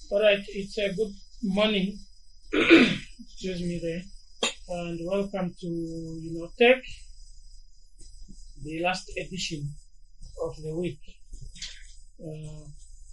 All right, it's a good morning. Excuse me there, and welcome to Tech, the last edition of the week. Uh,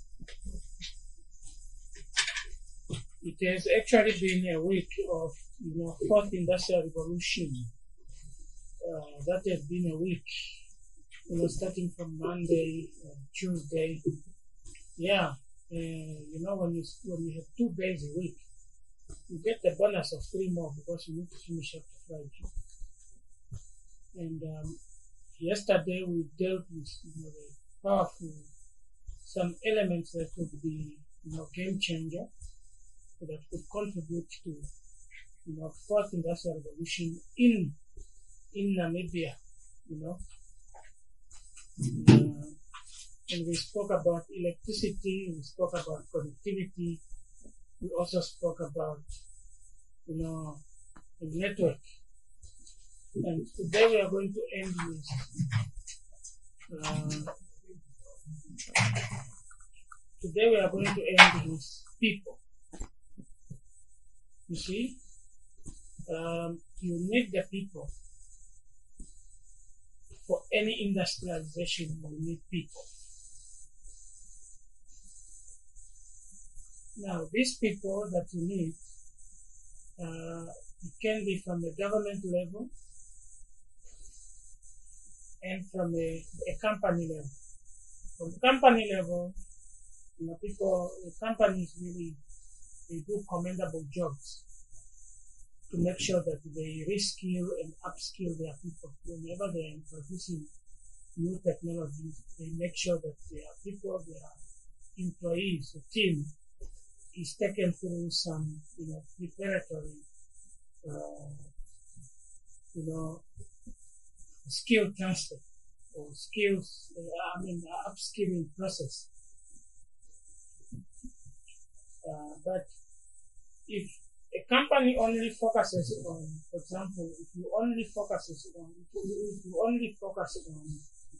it has actually been a week of fourth industrial revolution. That has been a week, starting from Monday, Tuesday. Yeah, when you have 2 days a week, you get the bonus of 3 more because you need to finish up to Friday. And yesterday we dealt with the powerful some elements that could be game changer, that could contribute to fourth industrial revolution in Namibia. And we spoke about electricity, we spoke about connectivity, we also spoke about the network. And today we are going to end with people. You see, you need the people. For any industrialization, you need people. Now, these people that you need, it can be from the government level and from a company level. From company level, the companies really, they do commendable jobs to make sure that they reskill and upskill their people. Whenever they are introducing new technologies, they make sure that their people, their employees, the team, is taken through some, preparatory, skill transfer or skills, upskilling process. But if a company only focuses on, for example, if you only focus on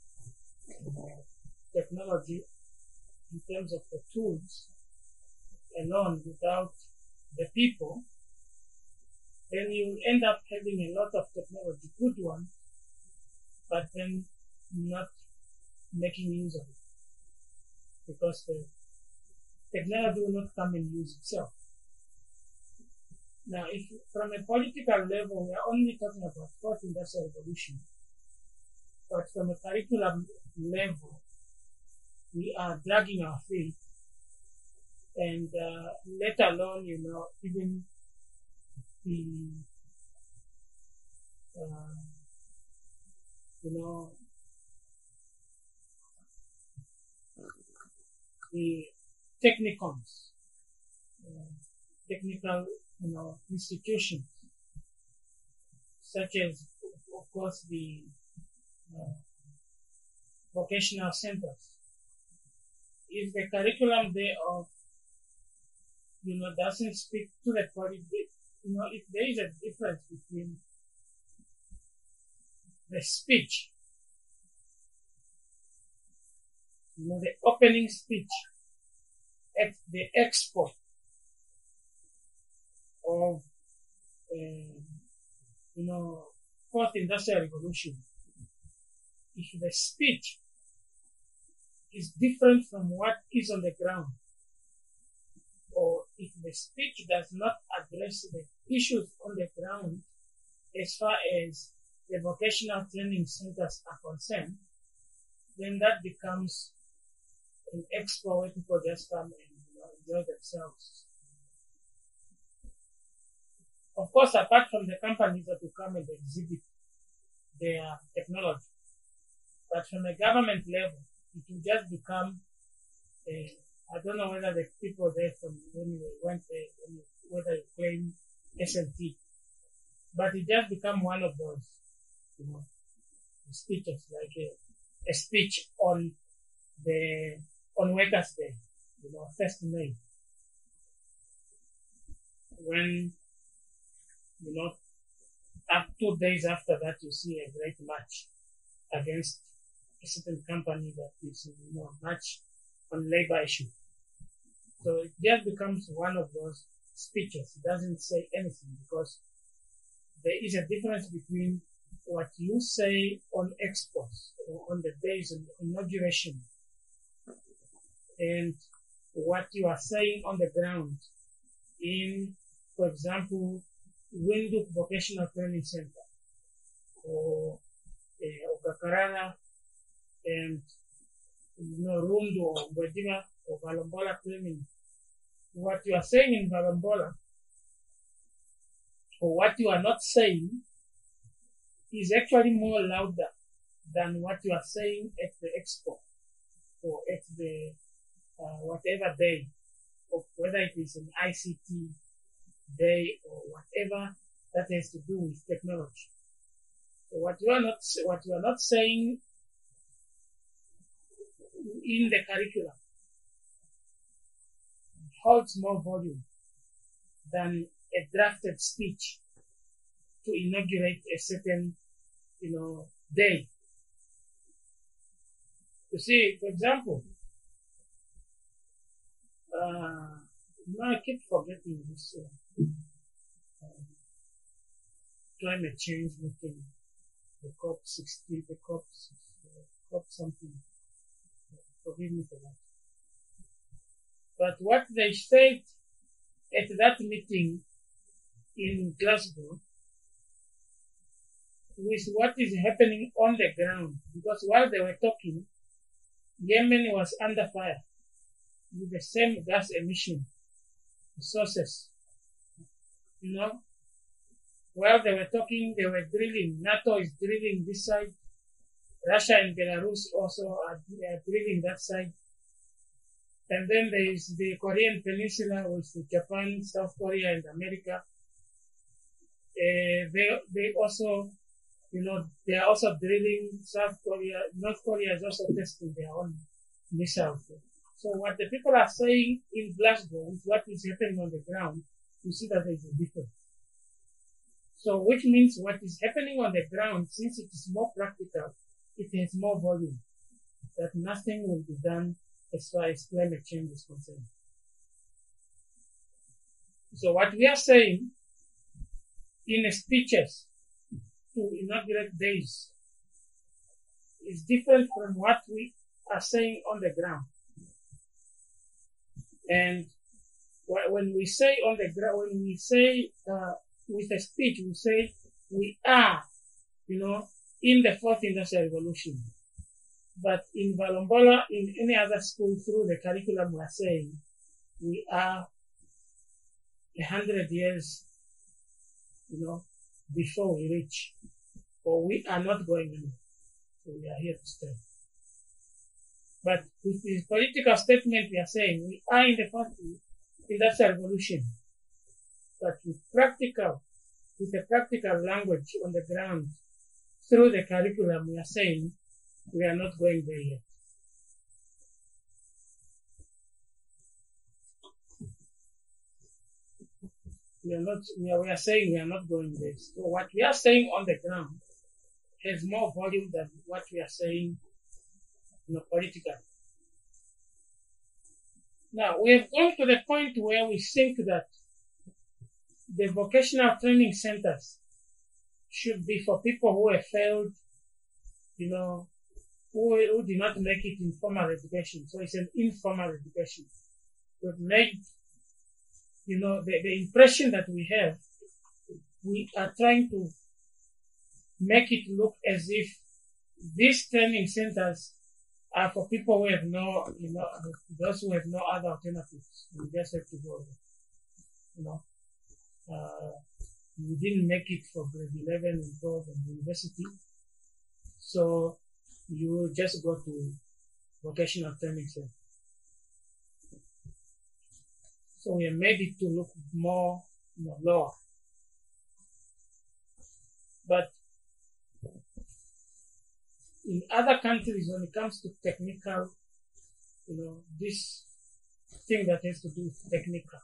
technology in terms of the tools alone without the people, then you end up having a lot of technology, good one, but then not making use of it because the technology will not come and use itself. Now, if from a political level, we are only talking about fourth industrial revolution, but from a curriculum level, we are dragging our feet, and let alone, even the technicons, technical, institutions, such as, of course, the vocational centers. If the curriculum thereof, doesn't speak to the quality, if there is a difference between the speech, the opening speech at the expo of, fourth industrial revolution, if the speech is different from what is on the ground, or if the speech does not address the issues on the ground as far as the vocational training centers are concerned, then that becomes an expo where people just come and enjoy themselves. Of course, apart from the companies that will come and exhibit their technology, but from a government level, it will just become I don't know whether the people there from when we went there, whether you claim SLT, but it just become one of those, speeches, like a speech on Workers' Day, 1st May, when, up 2 days after that, you see a great march against a certain company that is, march on labor issue. So it just becomes one of those speeches. It doesn't say anything because there is a difference between what you say on expos or on the days of inauguration and what you are saying on the ground in, for example, Windhoek Vocational Training Center or Okakarana and Rundu or Gwediva or Valombola Training. What you are saying in Valombola or what you are not saying is actually more louder than what you are saying at the expo or at the whatever day, or whether it is an ICT day or whatever that has to do with technology. So what you are not saying in the curriculum holds more volume than a drafted speech to inaugurate a certain, day. You see, for example, I keep forgetting this climate change meeting, the COP16, the COP something. Forgive me for that. But what they said at that meeting in Glasgow with what is happening on the ground, because while they were talking, Yemen was under fire with the same gas emission sources. While they were talking, they were drilling. NATO is drilling this side. Russia and Belarus also are drilling that side. And then there is the Korean Peninsula with Japan, South Korea, and America. They also, they are also drilling. North Korea is also testing their own missiles. So what the people are saying in Glasgow with what is happening on the ground, you see that there is a difference. So which means what is happening on the ground, since it is more practical, it has more volume, that nothing will be done as far as climate change is concerned. So what we are saying in speeches to inaugurate days is different from what we are saying on the ground. And when we say on the ground, when we say with a speech, we say we are, in the fourth industrial revolution. But in Valombola, in any other school through the curriculum, we are saying we are 100 years, before we reach, or we are not going anywhere. So we are here to stay. But with this political statement, we are saying we are in the fourth industrial revolution. But with a practical language on the ground, through the curriculum, we are saying we are not going there yet. We are saying we are not going there. So what we are saying on the ground has more volume than what we are saying, politically. Now, we have gone to the point where we think that the vocational training centers should be for people who have failed, who did not make it in formal education. So it's an informal education. We've made, the impression that we have, we are trying to make it look as if these training centers are for people who have those who have no other alternatives. We just have to go there. We didn't make it for grade 11 and 12 and university. So you just go to vocational training center. So we have made it to look more, lower. But in other countries, when it comes to technical, this thing that has to do with technical,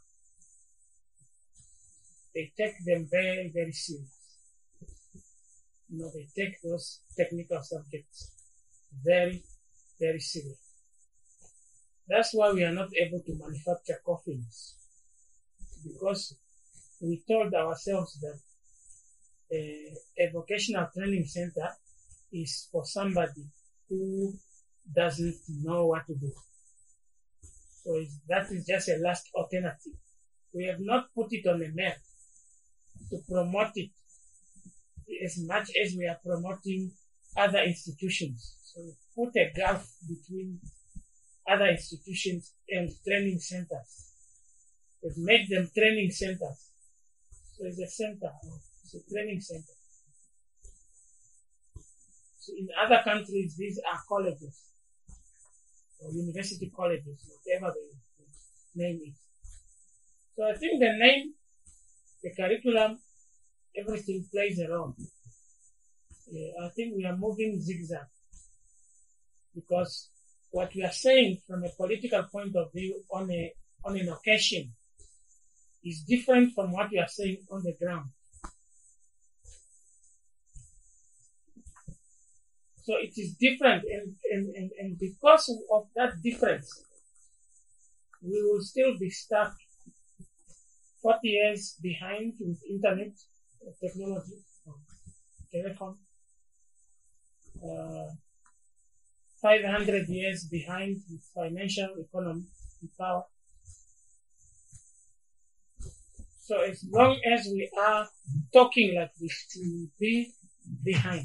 they take them very, very serious. They take those technical subjects very, very serious. That's why we are not able to manufacture coffins, because we told ourselves that a vocational training center is for somebody who doesn't know what to do. So that is just a last alternative. We have not put it on the map to promote it as much as we are promoting other institutions. So we put a gulf between other institutions and training centers. We've made them training centers. So it's a center, it's a training center. So in other countries, these are colleges or university colleges, whatever the name is. So I think the name, the curriculum, everything plays a role. I think we are moving zigzag, because what we are saying from a political point of view on an occasion is different from what we are saying on the ground. So it is different, and because of that difference, we will still be stuck 40 years behind with internet technology, telephone, 500 years behind with financial economy and power. So as long as we are talking like this, we will be behind.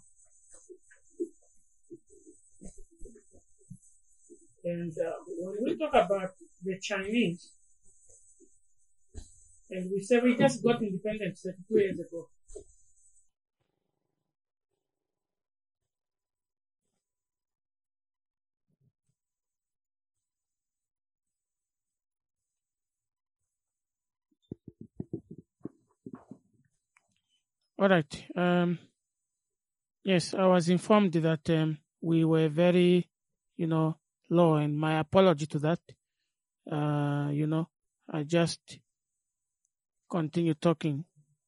And when we talk about the Chinese, and we say we just got independence 32 years ago. All right. Yes, I was informed that we were very, low, and my apology to that. I just continue talking.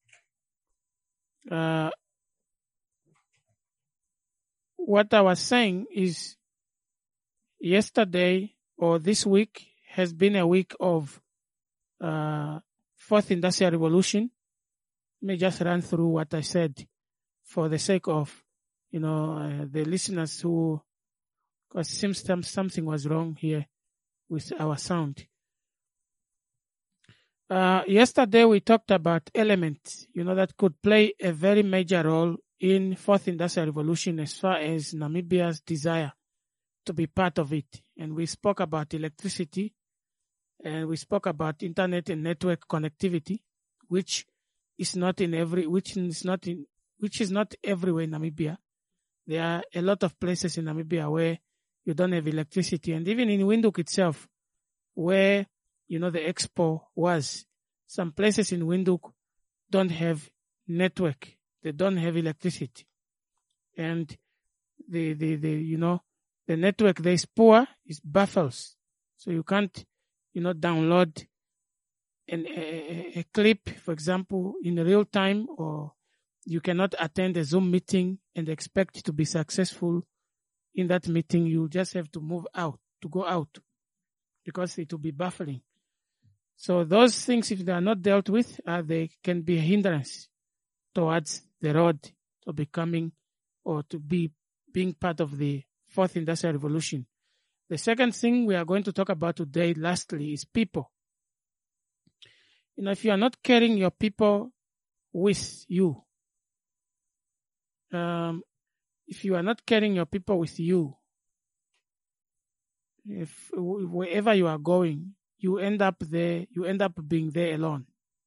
What I was saying is, yesterday or this week has been a week of Fourth Industrial Revolution. Let me just run through what I said for the sake of, the listeners who, because it seems something was wrong here with our sound. Yesterday we talked about elements, that could play a very major role in Fourth Industrial Revolution as far as Namibia's desire to be part of it. And we spoke about electricity, and we spoke about internet and network connectivity, which is not everywhere in Namibia. There are a lot of places in Namibia where you don't have electricity, and even in Windhoek itself, where the expo was, some places in Windhoek don't have network, they don't have electricity, and the network there is poor, is baffles, so you can't download a clip, for example, in real time, or you cannot attend a Zoom meeting and expect to be successful in that meeting. You just have to go out, because it will be baffling. So those things, if they are not dealt with, they can be a hindrance towards the road to becoming or to being part of the Fourth Industrial Revolution. The second thing we are going to talk about today, lastly, is people. If you are not carrying your people with you, if you are not carrying your people with you, if wherever you are going, you end up being there alone.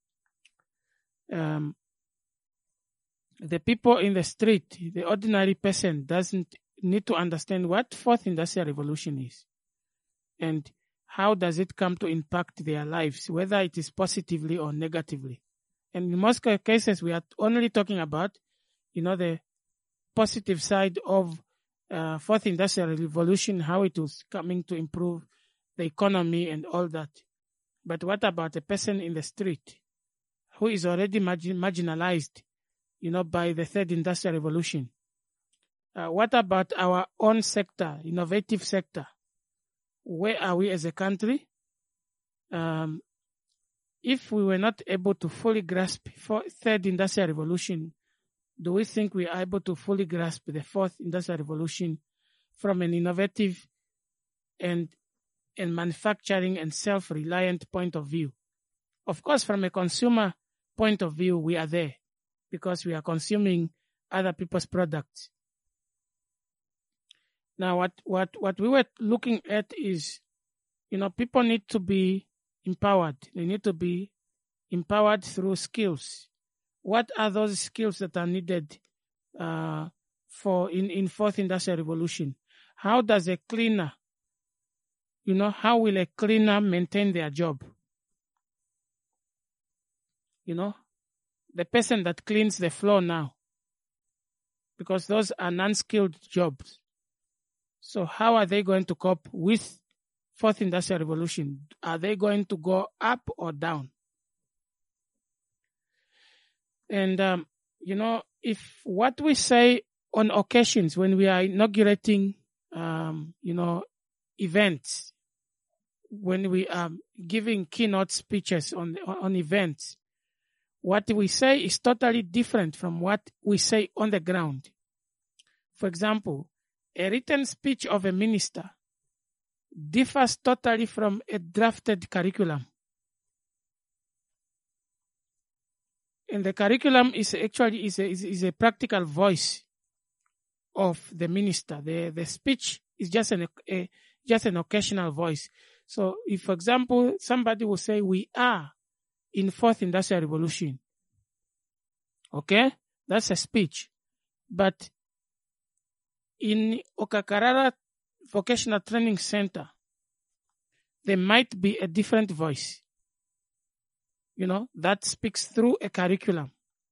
The people in the street, the ordinary person, doesn't need to understand what Fourth Industrial Revolution is and how does it come to impact their lives, whether it is positively or negatively. And in most cases, we are only talking about, the positive side of Fourth Industrial Revolution, how it was coming to improve the economy and all that. But what about a person in the street who is already marginalized, by the Third Industrial Revolution? What about our own sector, innovative sector? where are we as a country? If we were not able to fully grasp third industrial revolution, do we think we are able to fully grasp the fourth industrial revolution from an innovative and manufacturing and self-reliant point of view? Of course, from a consumer point of view, we are there because we are consuming other people's products. Now, what we were looking at is, people need to be empowered. They need to be empowered through skills. What are those skills that are needed for in fourth industrial revolution? How does a cleaner, how will a cleaner maintain their job? The person that cleans the floor now, because those are non-skilled jobs. So how are they going to cope with fourth industrial revolution? Are they going to go up or down? And, if what we say on occasions when we are inaugurating, events, when we are giving keynote speeches on events, what we say is totally different from what we say on the ground. For example, a written speech of a minister differs totally from a drafted curriculum. And the curriculum is actually is a practical voice of the minister. The speech is just an occasional voice. So if, for example, somebody will say, we are in fourth industrial revolution. Okay? That's a speech. But in Okakarara Vocational Training Center, there might be a different voice, that speaks through a curriculum.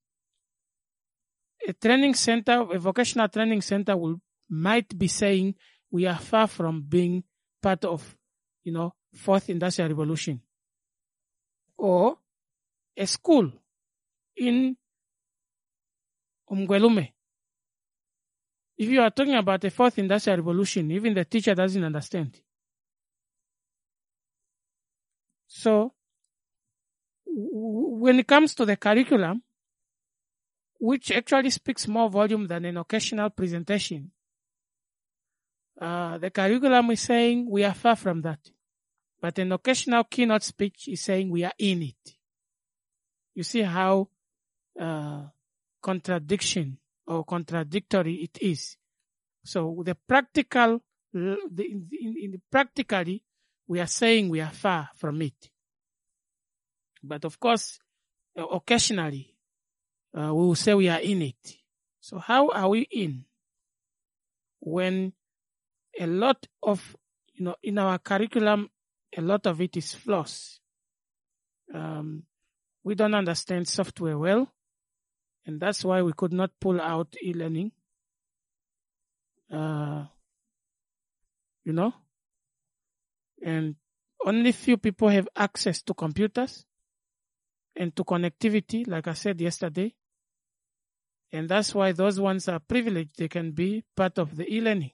A training center, a vocational training center might be saying we are far from being part of, fourth industrial revolution. Or a school in Umgwelume. If you are talking about a fourth industrial revolution, even the teacher doesn't understand. So, when it comes to the curriculum, which actually speaks more volume than an occasional presentation, the curriculum is saying we are far from that. But an occasional keynote speech is saying we are in it. You see how contradiction or contradictory it is. So the practically, we are saying we are far from it. But of course, occasionally, we will say we are in it. So how are we in when a lot of, in our curriculum, a lot of it is flaws? We don't understand software well, and that's why we could not pull out e-learning. And only few people have access to computers and to connectivity, like I said yesterday. And that's why those ones are privileged. They can be part of the e-learning.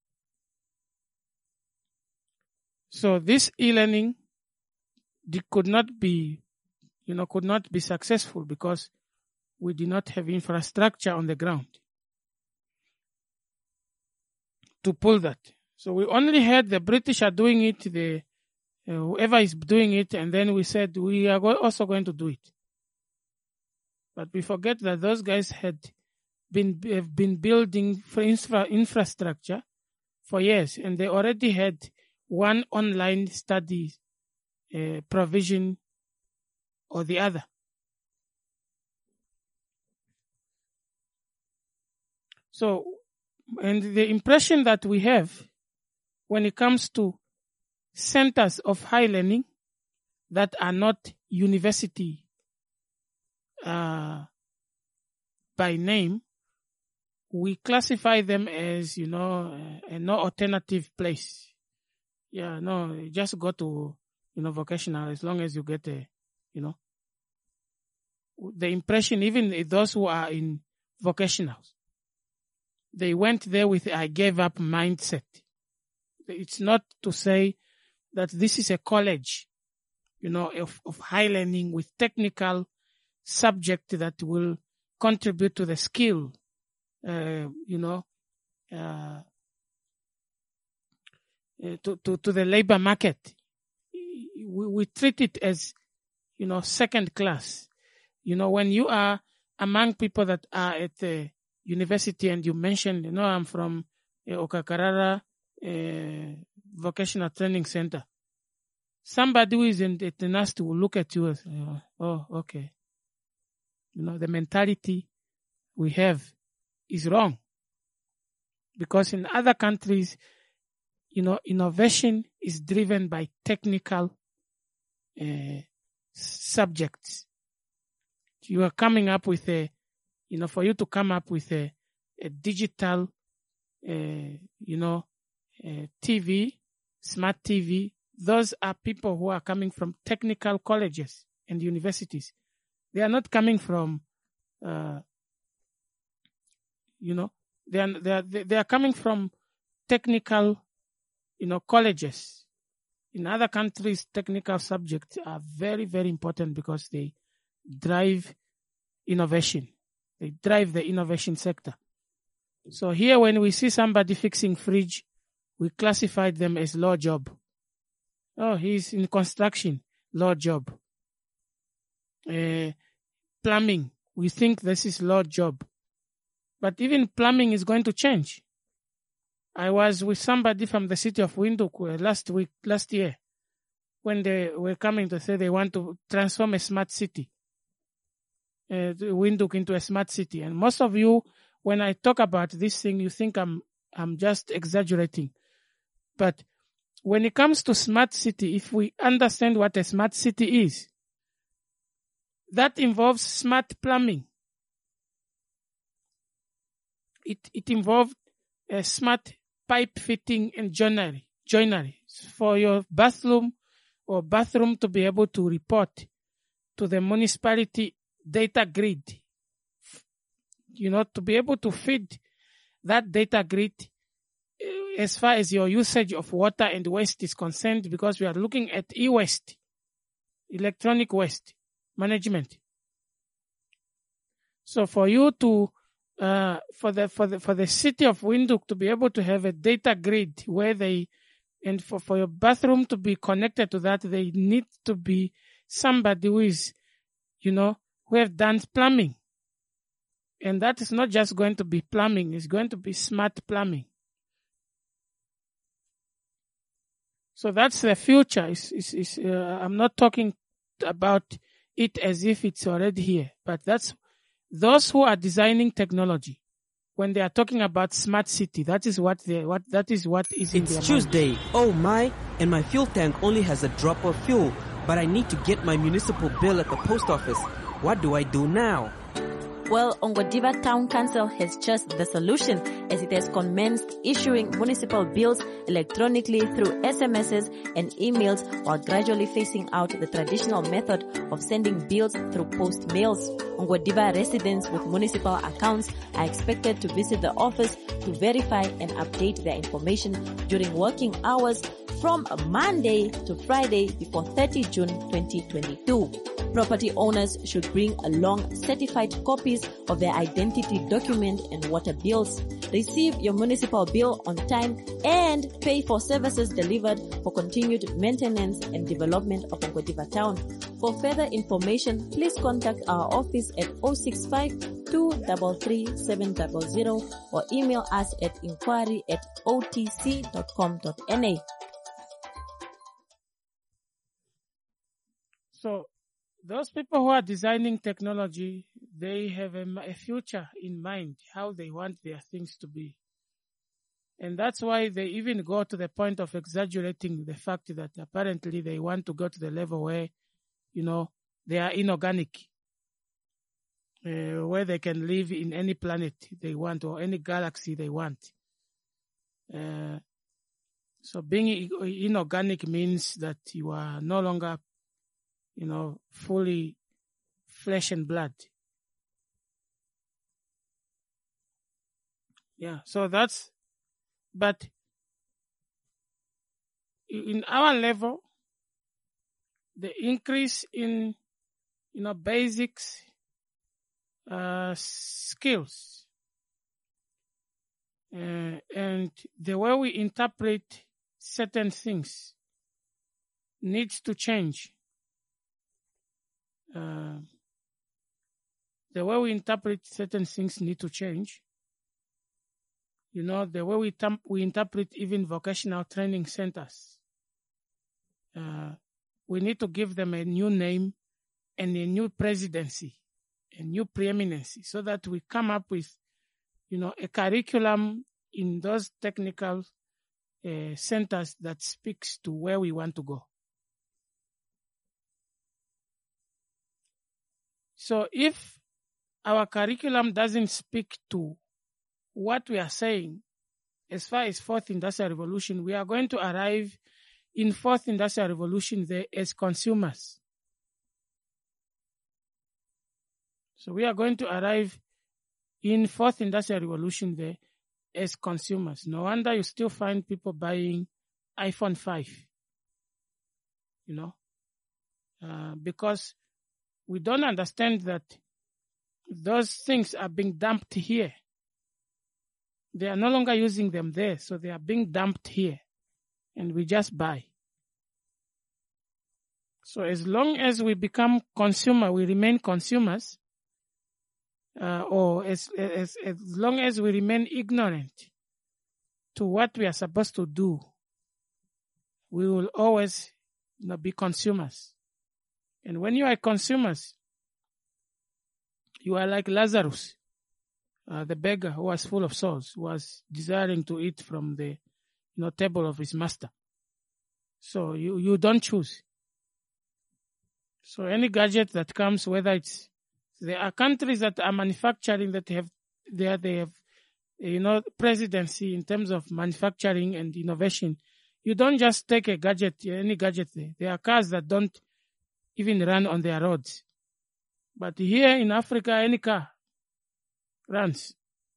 So this e-learning could not be successful because we did not have infrastructure on the ground to pull that. So we only heard the British are doing it, whoever is doing it, and then we said we are also going to do it. But we forget that those guys have been building infrastructure for years, and they already had one online study provision or the other. So, and the impression that we have when it comes to centers of high learning that are not university by name, we classify them as, a no alternative place. Yeah, no, just go to, vocational as long as you get the impression, even those who are in vocationals, they went there with I gave up mindset. It's not to say that this is a college, of high learning with technical subject that will contribute to the skill, uh, to the labor market. We treat it as, second class. When you are among people that are at the university and you mentioned, I'm from Okakarara Vocational Training Center. Somebody who is at the NAST will look at you as, oh, okay. The mentality we have is wrong. Because in other countries, innovation is driven by technical subjects. You are coming up with for you to come up with a digital, TV, smart TV. Those are people who are coming from technical colleges and universities. They are not coming from, they are coming from technical, colleges. In other countries, technical subjects are very, very important because they drive innovation. They drive the innovation sector. So here, when we see somebody fixing fridge, we classify them as low job. Oh, he's in construction, low job. Plumbing, we think this is low job. But even plumbing is going to change. I was with somebody from the city of Windhoek last year, when they were coming to say they want to transform a smart city, Windhoek into a smart city. And most of you, when I talk about this thing, you think I'm just exaggerating. But when it comes to smart city, if we understand what a smart city is, that involves smart plumbing. It involved a smart pipe fitting and joinery for your bathroom to be able to report to the municipality data grid. To be able to feed that data grid as far as your usage of water and waste is concerned, because we are looking at e-waste, electronic waste management. So for you to for the city of Windhoek to be able to have a data grid where for your bathroom to be connected to that, they need to be somebody who is, who have done plumbing. And that is not just going to be plumbing, it's going to be smart plumbing. So that's the future. I'm not talking about it as if it's already here, but that's those who are designing technology. When they are talking about smart city, that is what is in their mind. It's Tuesday. Oh my! And my fuel tank only has a drop of fuel, but I need to get my municipal bill at the post office. What do I do now? Well, Ongwediva Town Council has just the solution, as it has commenced issuing municipal bills electronically through SMSs and emails, while gradually phasing out the traditional method of sending bills through post mails. Ongwediva residents with municipal accounts are expected to visit the office to verify and update their information during working hours from Monday to Friday before 30 June 2022. Property owners should bring along certified copies of their identity document and water bills. Receive your municipal bill on time and pay for services delivered for continued maintenance and development of Ongwediva Town. For further information, please contact our office at 065-233-700 or email us at inquiry@otc.com.na. So those people who are designing technology, they have a future in mind, how they want their things to be. And that's why they even go to the point of exaggerating the fact that apparently they want to go to the level where, they are inorganic, where they can live in any planet they want or any galaxy they want. So being inorganic means that you are no longer fully flesh and blood. Yeah, so but in our level, the increase in basics skills and the way we interpret certain things needs to change. The way we interpret certain things need to change. The way we interpret even vocational training centers. We need to give them a new name and a new presidency, a new preeminency, so that we come up with, a curriculum in those technical centers that speaks to where we want to go. So if our curriculum doesn't speak to what we are saying as far as Fourth Industrial Revolution, we are going to arrive in Fourth Industrial Revolution there as consumers. So we are going to arrive in Fourth Industrial Revolution there as consumers. No wonder you still find people buying iPhone 5, because we don't understand that those things are being dumped here. They are no longer using them there, so they are being dumped here, and we just buy. So as long as we become consumer, we remain consumers, or as long as we remain ignorant to what we are supposed to do, we will always be consumers. And when you are consumers, you are like Lazarus, the beggar who was full of souls, who was desiring to eat from the table of his master. So you don't choose. So any gadget that comes, whether there are countries that are manufacturing that they have presidency in terms of manufacturing and innovation. You don't just take a gadget, any gadget there. There are cars that don't even run on their roads. But here in Africa, any car runs.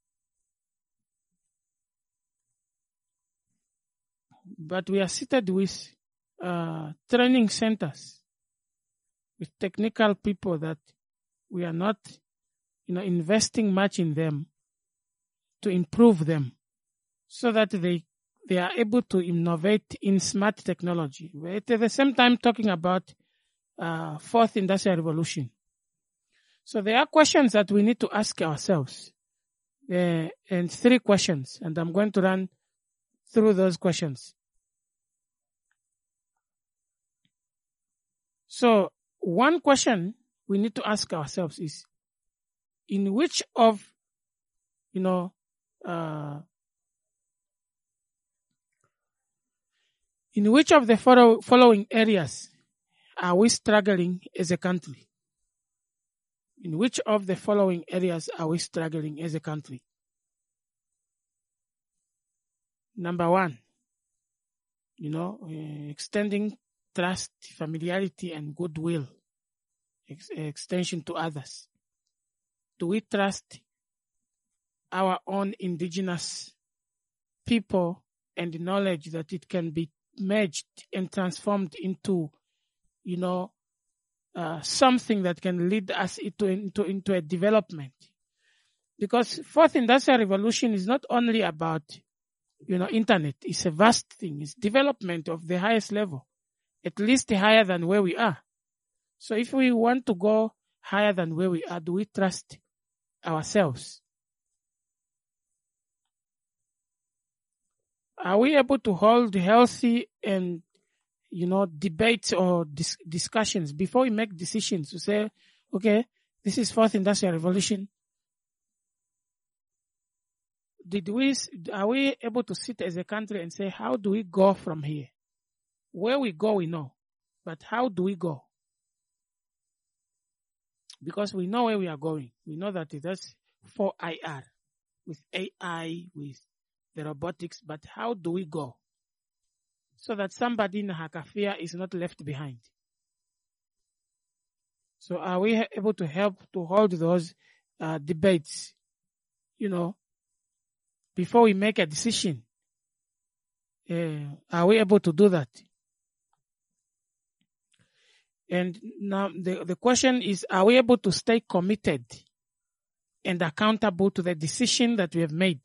But we are seated with training centers, with technical people that we are not, investing much in them to improve them so that they are able to innovate in smart technology. We're at the same time talking about Fourth Industrial Revolution. So there are questions that we need to ask ourselves, and 3 questions, and I'm going to run through those questions. So one question we need to ask ourselves is, in which of, in which of the following areas are we struggling as a country? In which of the following areas are we struggling as a country? Number 1, extending trust, familiarity, and goodwill, extension to others. Do we trust our own indigenous people and the knowledge that it can be merged and transformed into, something that can lead us into a development? Because Fourth Industrial Revolution is not only about, internet. It's a vast thing. It's development of the highest level, at least higher than where we are. So if we want to go higher than where we are, do we trust ourselves? Are we able to hold healthy and, debates or discussions before we make decisions to say, okay, this is Fourth Industrial Revolution? Are we able to sit as a country and say, how do we go from here? Where we go, we know. But how do we go? Because we know where we are going. We know that it is for IR, with AI, with the robotics. But how do we go? So that somebody in Hakafia is not left behind. So are we able to help to hold those debates, before we make a decision Are we able to do that? And now the question is, are we able to stay committed and accountable to the decision that we have made?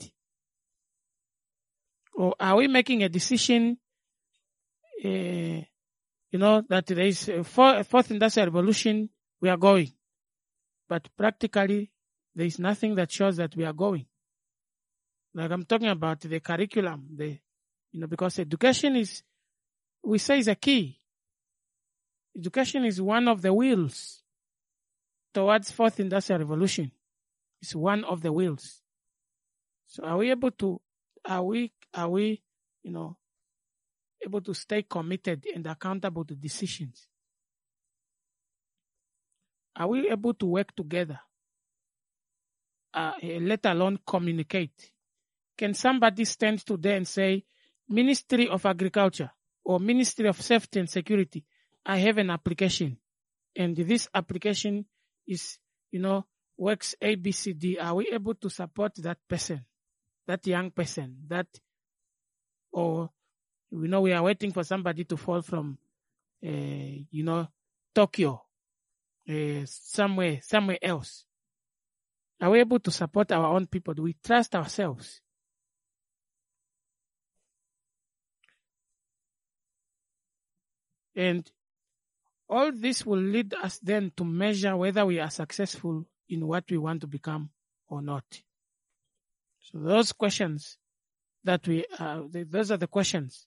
Or are we making a decision, that there is a fourth industrial revolution, we are going. But practically, there is nothing that shows that we are going. Like I'm talking about the curriculum, because education we say is a key. Education is one of the wheels towards fourth industrial revolution. It's one of the wheels. So are we able to able to stay committed and accountable to decisions? Are we able to work together? Let alone communicate? Can somebody stand today and say, Ministry of Agriculture or Ministry of Safety and Security, I have an application, and this application is, works A, B, C, D. Are we able to support that person, that young person, or we are waiting for somebody to fall from, Tokyo, somewhere else? Are we able to support our own people? Do we trust ourselves? And all this will lead us then to measure whether we are successful in what we want to become or not. So those questions those are the questions.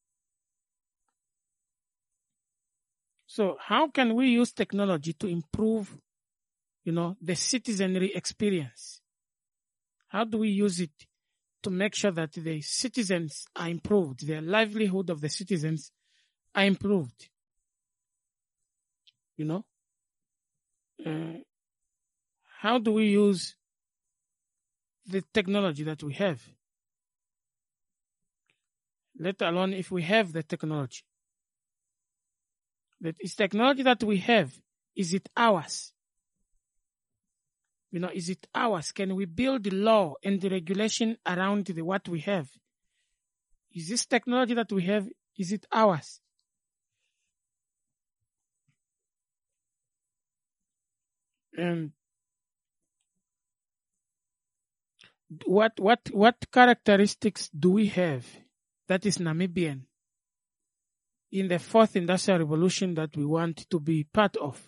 So how can we use technology to improve, the citizenry experience? How do we use it to make sure that the citizens are improved, the livelihood of the citizens are improved? How do we use the technology that we have? Let alone if we have the technology. That is technology that we have. Is it ours? Is it ours? Can we build the law and the regulation around what we have? Is this technology that we have, is it ours? And what characteristics do we have that is Namibian in the fourth industrial revolution that we want to be part of?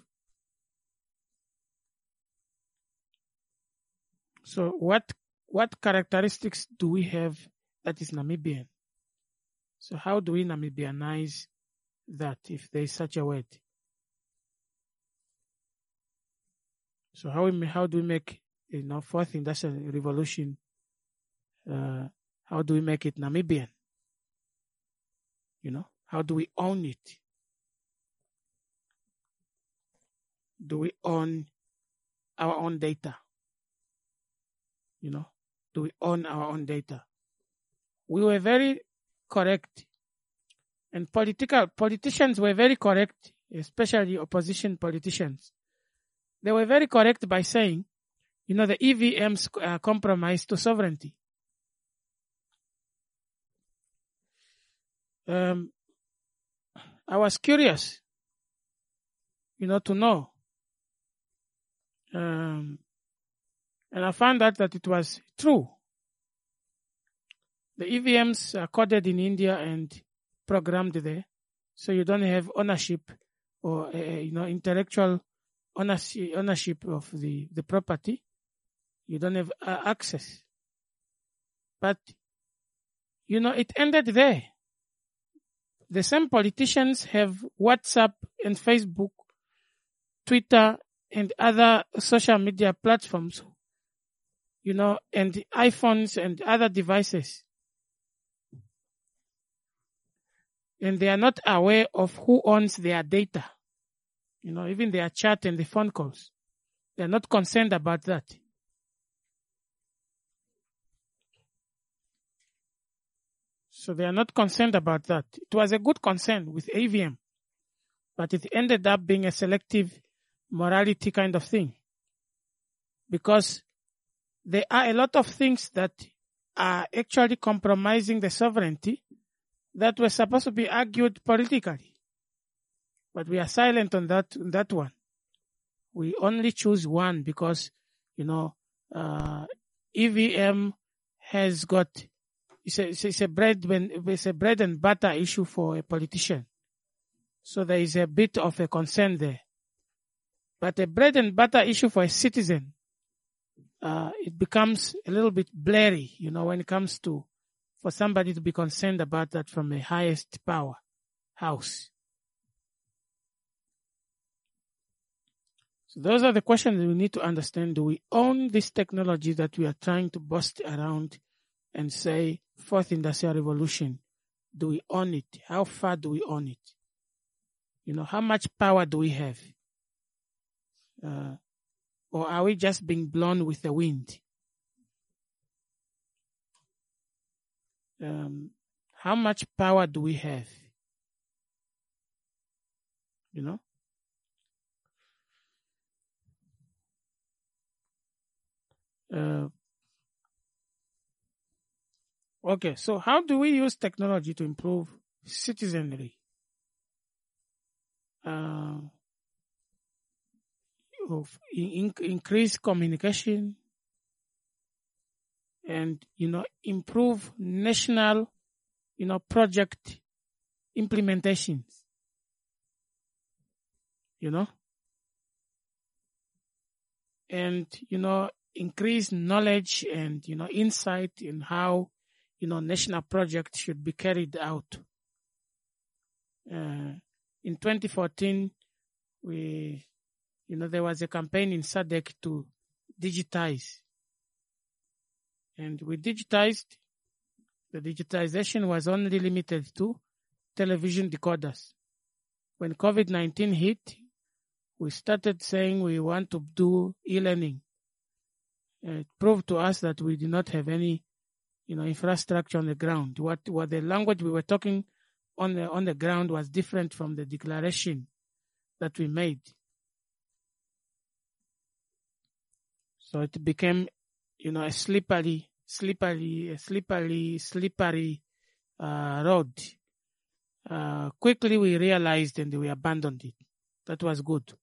So what characteristics do we have that is Namibian? So how do we Namibianize that, if there is such a word? So how do we make, fourth industrial revolution, how do we make it Namibian? How do we own it? Do we own our own data? Do we own our own data? We were very correct, and politicians were very correct, especially opposition politicians. They were very correct by saying, the EVMs compromise to sovereignty. I was curious, to know. And I found out that it was true. The EVMs are coded in India and programmed there, so you don't have ownership or intellectual ownership of the property. You don't have access. But it ended there. The same politicians have WhatsApp and Facebook, Twitter, and other social media platforms, and iPhones and other devices. And they are not aware of who owns their data. Even their chat and the phone calls. They are not concerned about that. So they are not concerned about that. It was a good concern with AVM, but it ended up being a selective morality kind of thing. Because there are a lot of things that are actually compromising the sovereignty that were supposed to be argued politically. But we are silent on that one. We only choose one because, EVM has got, it's a bread and butter issue for a politician. So there is a bit of a concern there. But a bread and butter issue for a citizen, it becomes a little bit blurry, when it comes to, for somebody to be concerned about that from the highest power house. So those are the questions that we need to understand. Do we own this technology that we are trying to bust around and say, Fourth Industrial Revolution? Do we own it? How far do we own it? How much power do we have? Or are we just being blown with the wind? How much power do we have? Okay, so how do we use technology to improve citizenry? Increase communication and, improve national, project implementations, and, increase knowledge and, insight in how, national projects should be carried out. In 2014, there was a campaign in SADC to digitize. And we digitized. The digitization was only limited to television decoders. When COVID-19 hit, we started saying we want to do e-learning. It proved to us that we did not have any, infrastructure on the ground. What the language we were talking on the ground was different from the declaration that we made. So it became, a slippery road. Quickly we realized and we abandoned it. That was good.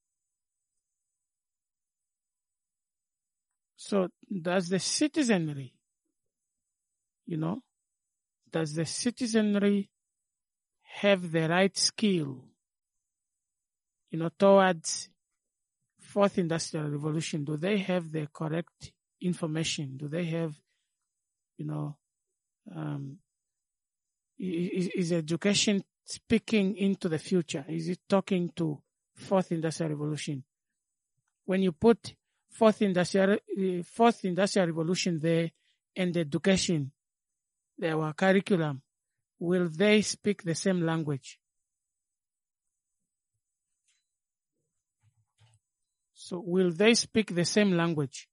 So does the citizenry, have the right skill, towards Fourth Industrial Revolution? Do they have the correct information? Do they have, is education speaking into the future? Is it talking to Fourth Industrial Revolution? When you put Fourth Industrial Revolution there and education, our curriculum, will they speak the same language? So will they speak the same language?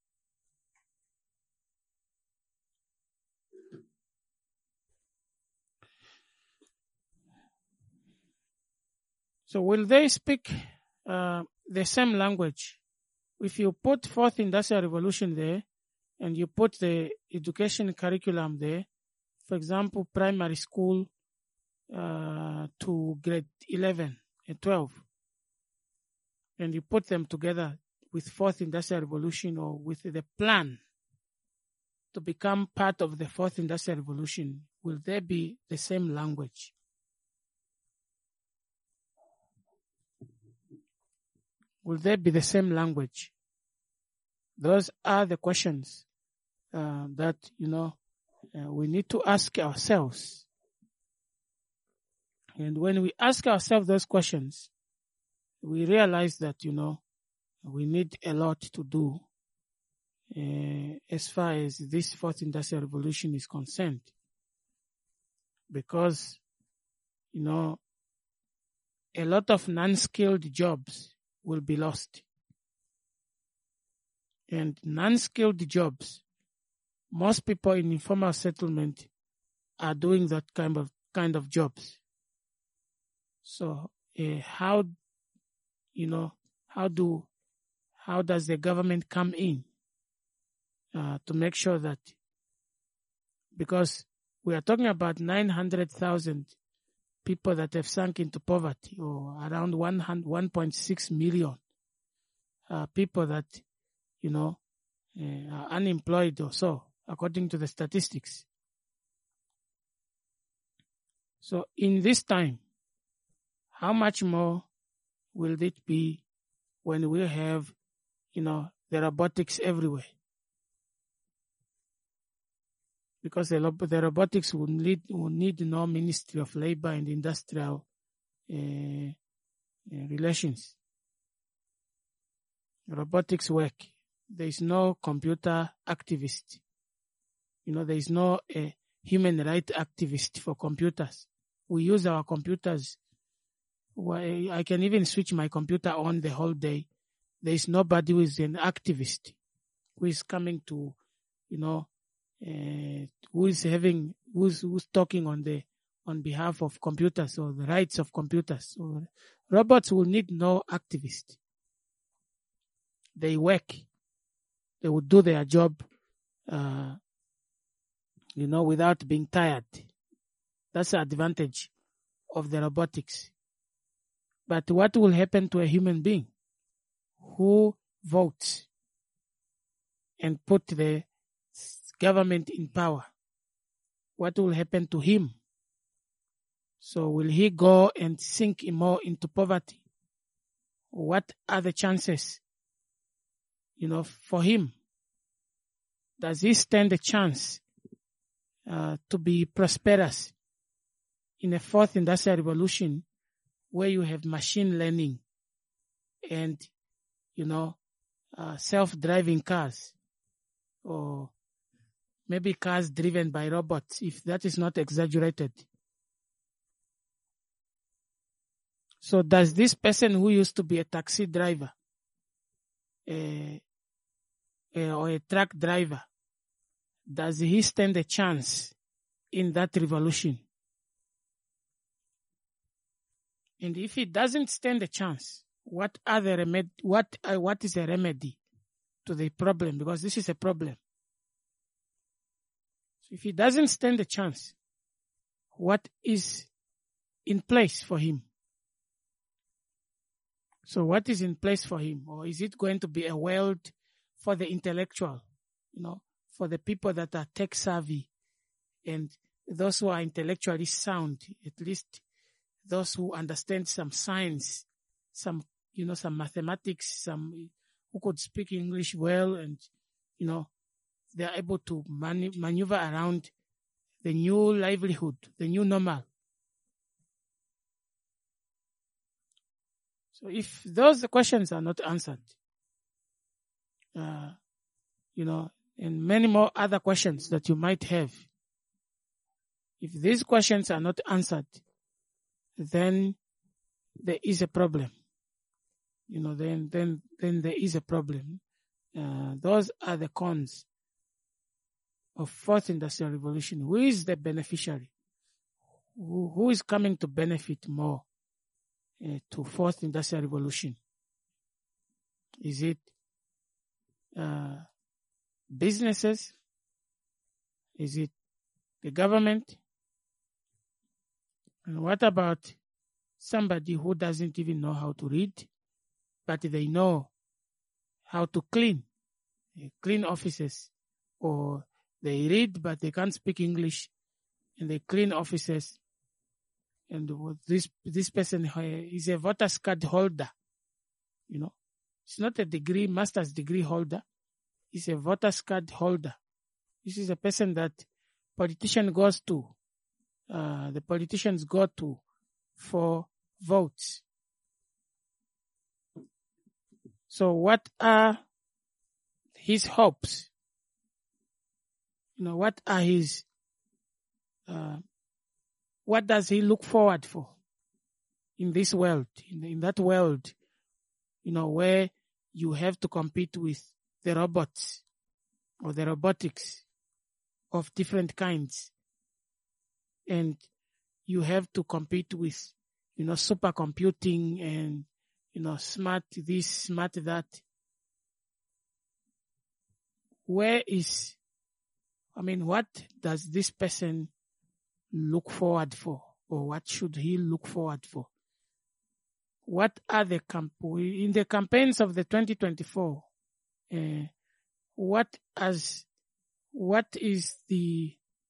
So will they speak the same language? If you put Fourth Industrial Revolution there and you put the education curriculum there, for example, primary school to grade 11 and 12, and you put them together with Fourth Industrial Revolution or with the plan to become part of the Fourth Industrial Revolution, will there be the same language? Will there be the same language? Those are the questions that, we need to ask ourselves. And when we ask ourselves those questions, we realize that, we need a lot to do as far as this Fourth Industrial Revolution is concerned. Because, a lot of non-skilled jobs will be lost. And non-skilled jobs, most people in informal settlement are doing that kind of jobs. So how does the government come in to make sure that, because We are talking about 900,000 people that have sunk into poverty, or around 1.6 million people that, are unemployed or so, according to the statistics. So in this time, how much more will it be when we have, the robotics everywhere? Because the robotics will need no Ministry of Labor and Industrial Relations. Robotics work. There is no computer activist. There is no human rights activist for computers. We use our computers. I can even switch my computer on the whole day. There is nobody who is an activist who is coming to, who's talking on behalf of computers or the rights of computers. So robots will need no activist. They work. They will do their job, without being tired. That's the advantage of the robotics. But what will happen to a human being who votes and put the government in power? What will happen to him? So will he go and sink more into poverty? What are the chances, for him? Does he stand a chance to be prosperous in a fourth industrial revolution where you have machine learning and, self-driving cars, or maybe cars driven by robots, if that is not exaggerated? So does this person who used to be a taxi driver or a truck driver, does he stand a chance in that revolution? And if he doesn't stand a chance, what is a remedy to the problem? Because this is a problem. So if he doesn't stand a chance, what is in place for him? So what is in place for him? Or is it going to be a world for the intellectual, for the people that are tech savvy and those who are intellectually sound, at least those who understand some science, some mathematics, some who could speak English well, and, they are able to maneuver around the new livelihood, the new normal. So if those questions are not answered, and many more other questions that you might have, if these questions are not answered, then there is a problem. Then there is a problem. Those are the cons of fourth industrial revolution. Who is the beneficiary? Who is coming to benefit more to fourth industrial revolution? Is it businesses? Is it the government? And what about somebody who doesn't even know how to read, but they know how to clean offices, or they read but they can't speak English and they clean offices? And this person is a voter's card holder. It's not a master's degree holder. It's a voter's card holder. This is a person that politician goes to. The politicians go to for votes. So what are his hopes? What are his, what does he look forward for in this world, in that world, where you have to compete with the robots or the robotics of different kinds, and you have to compete with, supercomputing and, smart this, smart that. What does this person look forward for, or what should he look forward for? What are the in the campaigns of the 2024? What is the,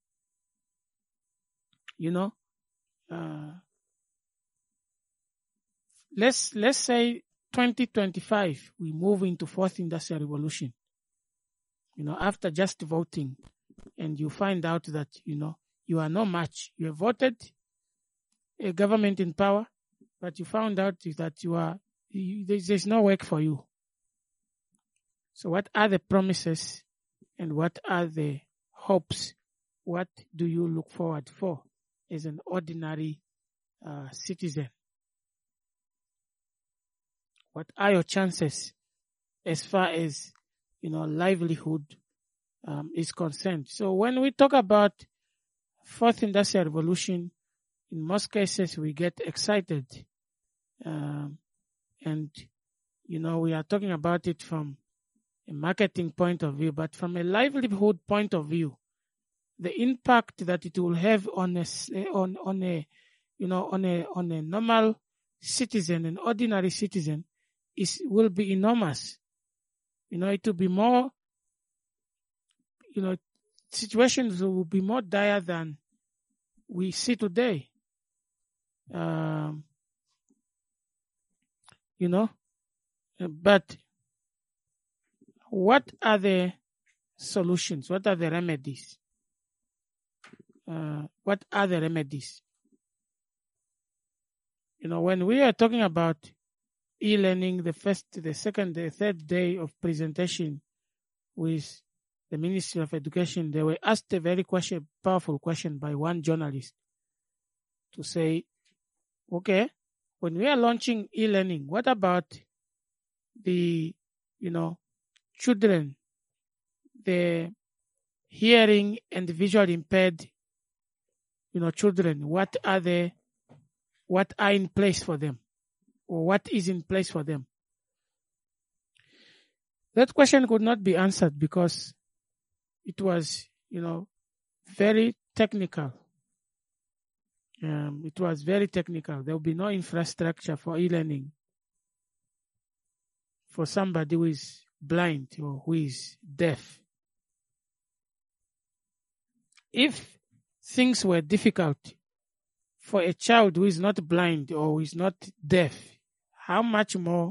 let's say 2025, we move into fourth industrial revolution. After just voting, and you find out that, you are no match. You have voted a government in power, but you found out that there's no work for you. So what are the promises and what are the hopes? What do you look forward for as an ordinary citizen? What are your chances as far as, livelihood is concerned? So when we talk about fourth industrial revolution, in most cases we get excited. And, we are talking about it from a marketing point of view, but from a livelihood point of view, the impact that it will have on a normal citizen, an ordinary citizen, will be enormous. It will be more, situations will be more dire than we see today. But what are the solutions? What are the remedies? What are the remedies? When we are talking about e-learning, the first, the second, the third day of presentation with the Ministry of Education, they were asked a very powerful question by one journalist to say, okay, when we are launching e-learning, what about the, children, the hearing and visually impaired, children? What are in place for them? Or what is in place for them? That question could not be answered because it was, very technical. It was very technical. There will be no infrastructure for e-learning for somebody who is blind or who is deaf. If things were difficult for a child who is not blind or who is not deaf, how much more,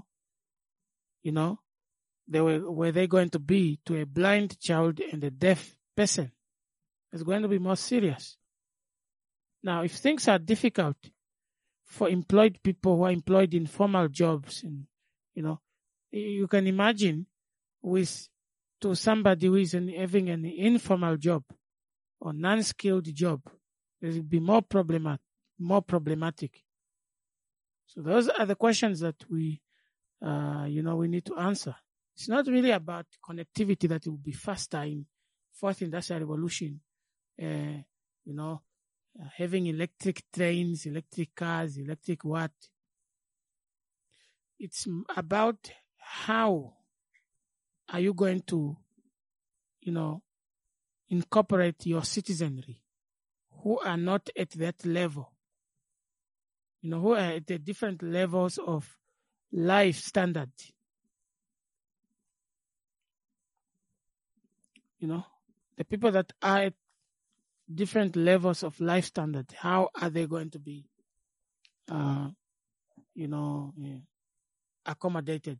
were they going to be to a blind child and a deaf person? It's going to be more serious. Now, if things are difficult for employed people who are employed in formal jobs, and you can imagine to somebody who is having an informal job or non-skilled job, it will be more problematic. So those are the questions that we need to answer. It's not really about connectivity that will be faster in fourth industrial revolution. Having electric trains, electric cars, electric what. It's about how are you going to, incorporate your citizenry who are not at that level, who are at the different levels of life standard. The people that are at different levels of life standard, how are they going to be, accommodated?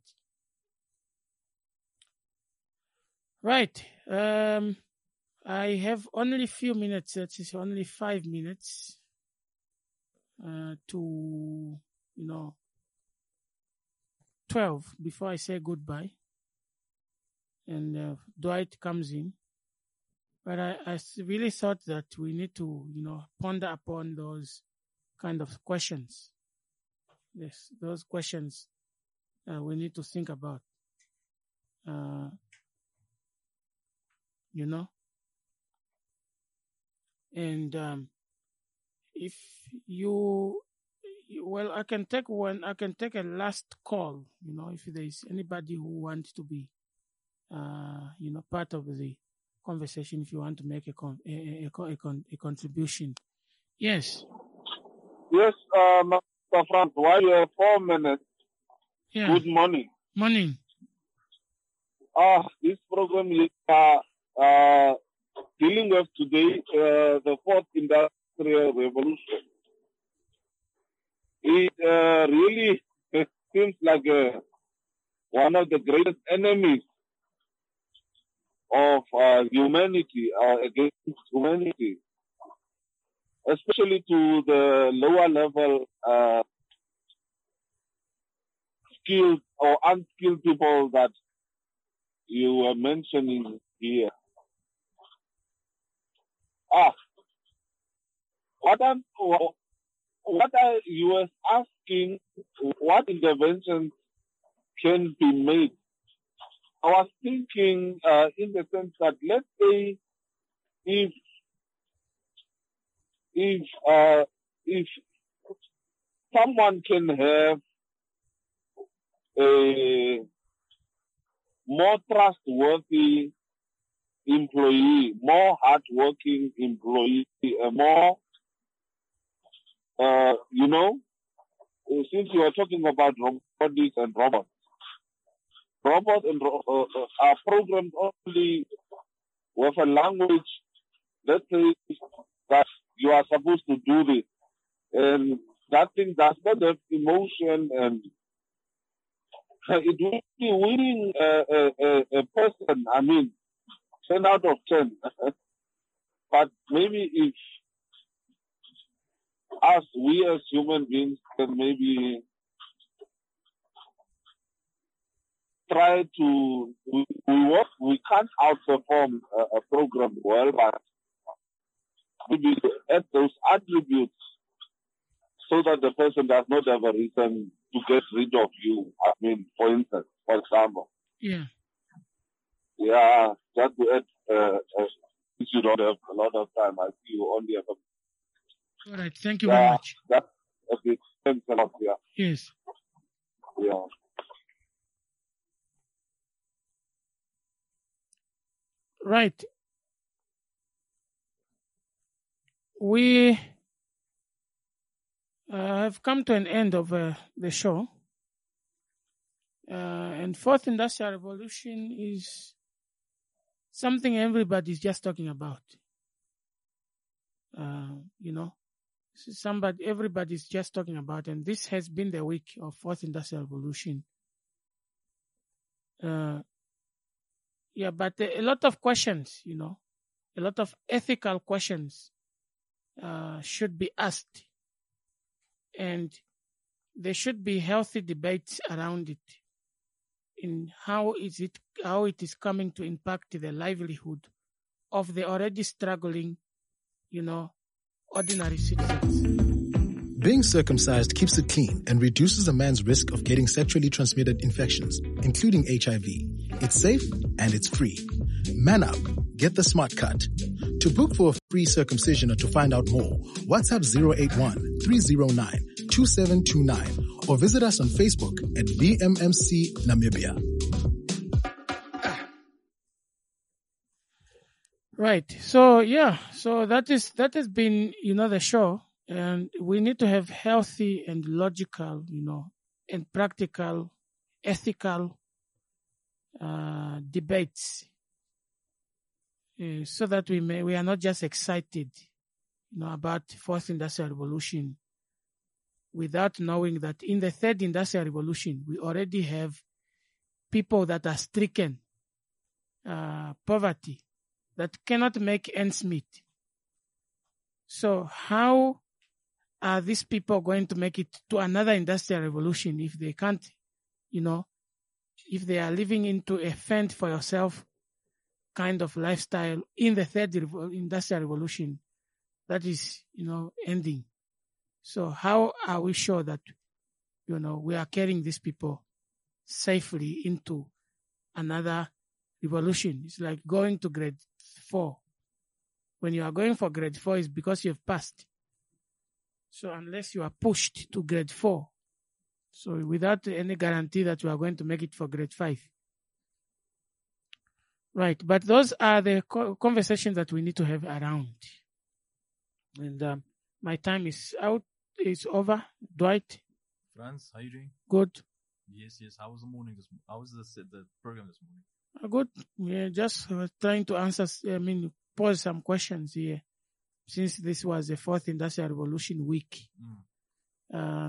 Right. I have only a few minutes. That is only 5 minutes to 12 before I say goodbye. And Dwight comes in. But I really thought that we need to, ponder upon those kind of questions. Yes, those questions we need to think about. And if I can take a last call, if there is anybody who wants to be, part of the conversation, if you want to make a contribution, Yes. Yes, Mr. Frank, while you have 4 minutes, Yeah. good morning. Morning. This program is dealing with today the fourth industrial revolution. It really seems like one of the greatest enemies of humanity, against humanity, especially to the lower level skilled or unskilled people that you were mentioning here. You were asking what interventions can be made. I was thinking in the sense that, let's say, if someone can have a more trustworthy employee, more hardworking employee, a more, since you are talking about robotics and robots are programmed only with a language, let's say, that you are supposed to do this. And that thing does not have emotion, and it will be winning a person, 10 out of 10. But maybe if we as human beings can maybe try to, we can't outperform a program well, but maybe add those attributes so that the person does not have a reason to get rid of you. For instance, for example. Yeah. Yeah, just to add, since you don't have a lot of time, I see you only have a... All right, thank you very much. That's okay. Thanks a lot, yeah. Yes. Yeah. Right. We have come to an end of the show. And fourth industrial revolution is something everybody's just talking about. Everybody's just talking about, and this has been the week of fourth industrial revolution. But a lot of questions, a lot of ethical questions should be asked, and there should be healthy debates around it in how it is coming to impact the livelihood of the already struggling, ordinary citizens. Being circumcised keeps it clean and reduces a man's risk of getting sexually transmitted infections, including HIV. It's safe and it's free. Man up. Get the smart cut. To book for a free circumcision or to find out more, WhatsApp 081-309-2729 or visit us on Facebook at VMMC Namibia. Right. So that has been, the show, and we need to have healthy and logical, and practical, ethical debates, so that we are not just excited, about fourth industrial revolution, without knowing that in the third industrial revolution we already have people that are stricken poverty, that cannot make ends meet. So how are these people going to make it to another industrial revolution if they can't, if they are living into a fend for yourself kind of lifestyle in the third industrial revolution that is, ending? So how are we sure that, we are carrying these people safely into another revolution? It's like going to grade 4. When you are going for grade 4, it's because you have passed. So unless you are pushed to grade 4, so without any guarantee that you are going to make it for grade 5. Right, but those are the conversations that we need to have around. And my time is out. It's over. Dwight, Franz, how you doing? good. Yes. How was the morning how was the program this morning? Good. Yeah, just trying to answer, pose some questions here. Since this was the 4th Industrial Revolution week, are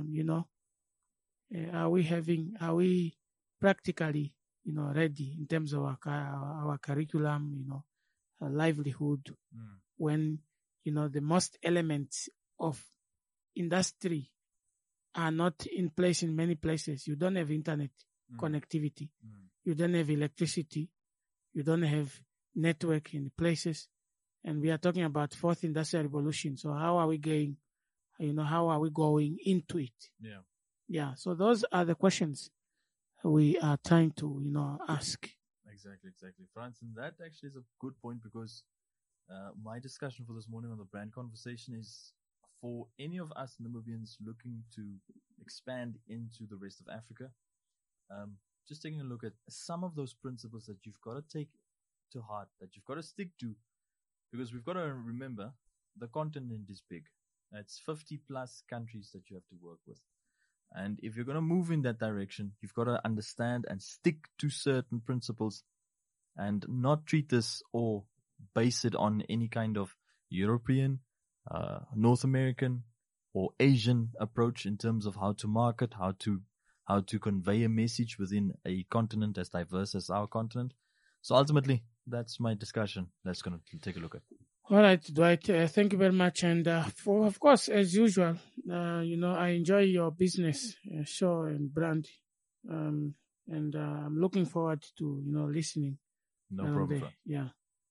we practically, ready in terms of our curriculum, our livelihood, when, the most elements of industry are not in place in many places. You don't have internet connectivity. You don't have electricity. You don't have network in places. And we are talking about 4th Industrial Revolution. So how are we going, how are we going into it? Yeah. Yeah. So those are the questions we are trying to, ask. Exactly. Franz, and that actually is a good point because my discussion for this morning on the brand conversation is for any of us Namibians looking to expand into the rest of Africa, just taking a look at some of those principles that you've got to take to heart, that you've got to stick to, because we've got to remember the continent is big. It's 50 plus countries that you have to work with. And if you're going to move in that direction, you've got to understand and stick to certain principles and not treat this or base it on any kind of European, North American or Asian approach in terms of how to market, how to convey a message within a continent as diverse as our continent. So ultimately, that's my discussion. Let's going to take a look at. All right, Dwight. Thank you very much. And of course, as usual, I enjoy your business show and brand, and I'm looking forward to listening. No problem. Yeah.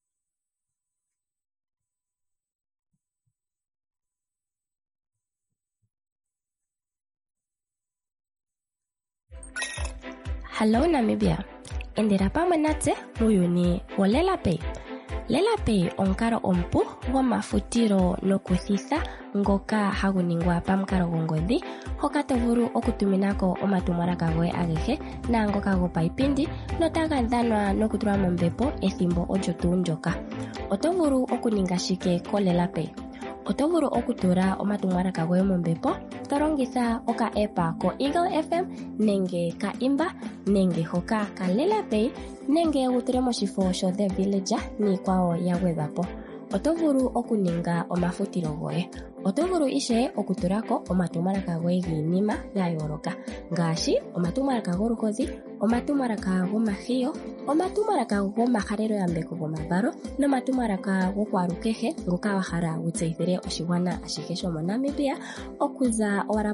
Hello Namibia. Endera pamwe natse muuyuni wo LelaPay. LelaPay omukalo omupu gomafutilo nokuthitha ngoka hagu ningwa pamukalo gongodhi hoka to vulu okutuminako omatumwalaka goye agehe naangoka gopaipindi notaga dhanwa nokutulwa mombepo ethimbo olyo tuu ndyoka. Oto vulu okuninga shike ko LelaPay. Oto vulu okutula omatumwalaka goye mombepo to longitha oka-epa ko Eagle FM nenge ka Imba nenge hoka ka LelaPay nenge wutule moshifo sho The Villager niikwawo ya gwedhwapo. Oto vulu okuninga omafutilo goye. Oto vulu ishe okutulako omatumwalaka goye giinima ya yooloka ngaashi omatumwalaka goluhodhi, omatumwalaka gomahiyo, omatumwalaka gomahalelo yambeko gomavalo nomatumwalaka gokwalukehe ngoka wa hala wutseyithile oshigwana ashihe shomo Namibia okuza owala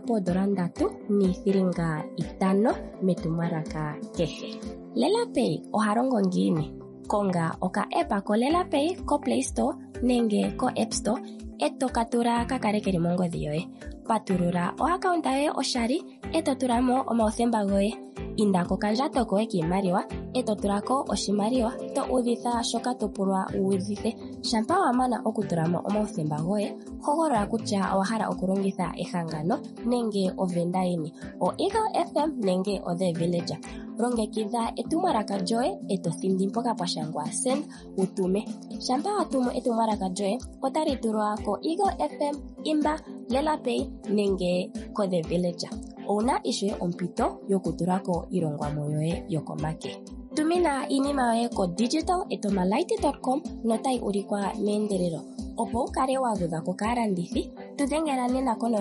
$3.50 metumwalaka kehe. LelaPay ohalongo ngiini? Konga oka-epa ko LelaPay ko Play Store nenge ko App Store eto katula kakale keli mongodhi yoye. Patulula o-account yoye oshali eto tulamo omauthemba goye. Inda kokandjato koye kiimaliwa eto tulako oshimaliwa to udhitha shoka to pulwa uudhithe. Shampa wa mana okutulamo omauthemba goye, hogolola kutya owa hala okulongitha ehangano nenge ovenda yini, o Eagle FM nenge o The Villager. Longekidha etumwalaka lyoye eto thindi mpoka pwa shangwa send utume. Shampa wa tumu etumwalaka lyoye otali tulwa ko Eagle FM, Imba, LelaPay nenge ko The Villager. Una ishe ompito yokutulako ilongwamo yoye yokomake. Tumina inima yoye ko digital@omalight.com notayi ulikwa meendelelo. Opo ukale wagwedhako kaalandithi, tudhengela nena ko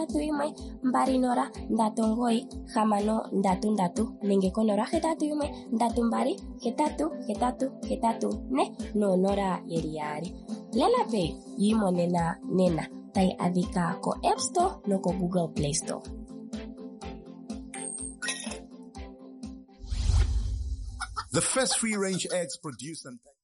0812396333 nenge ko 0812888884 LelaPay yiimonena nena. Tayi adhika ko App Store no ko Google Play Store. The first free-range eggs produced and